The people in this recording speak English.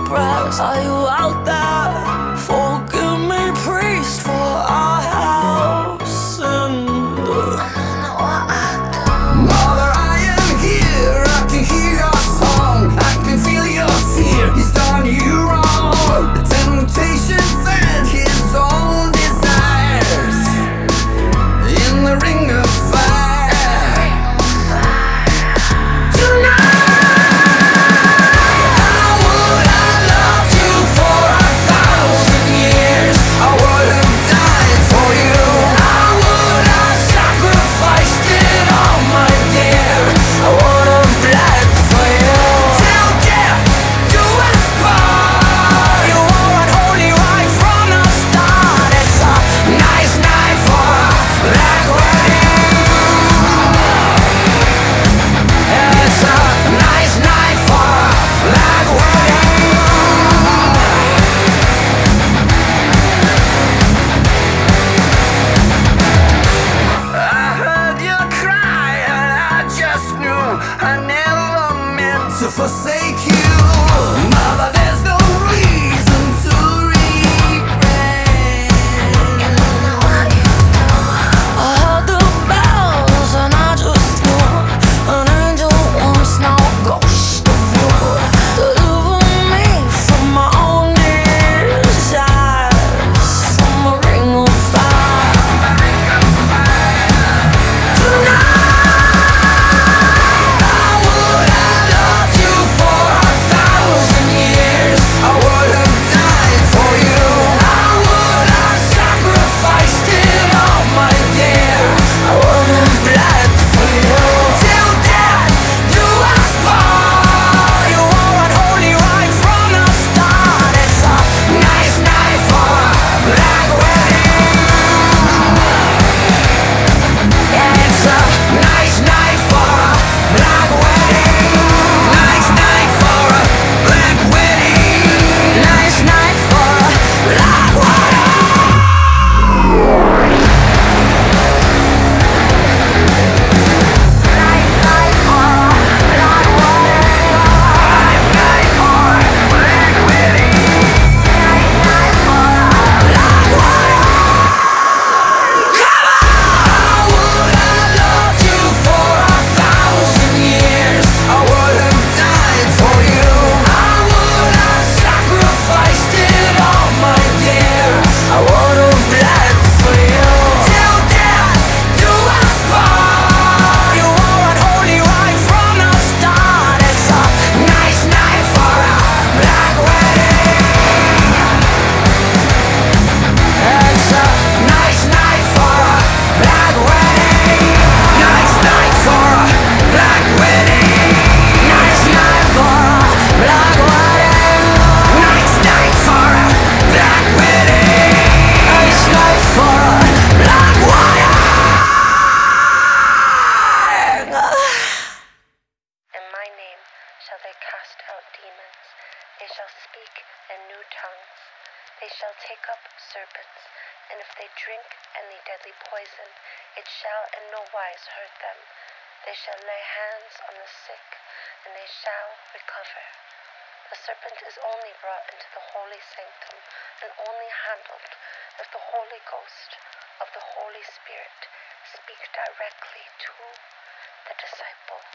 breath. Are you out there? Forgive me, priest, for I have sinned. Mother, I am here. I can hear your song. I can feel your fear. He's done you wrong. The temptation fed his own desires in the ring of fire. I never meant to forsake you, Mother. There's no reason to regret. I heard the bells and I just knew an angel once, now a ghost of you. Deliver me from my own desires, from a ring of fire. Tonight shall they cast out demons. They shall speak in new tongues. They shall take up serpents, and if they drink any deadly poison, it shall in no wise hurt them. They shall lay hands on the sick, and they shall recover. The serpent is only brought into the holy sanctum, and only handled if the Holy Ghost of the Holy Spirit speak directly to the disciple.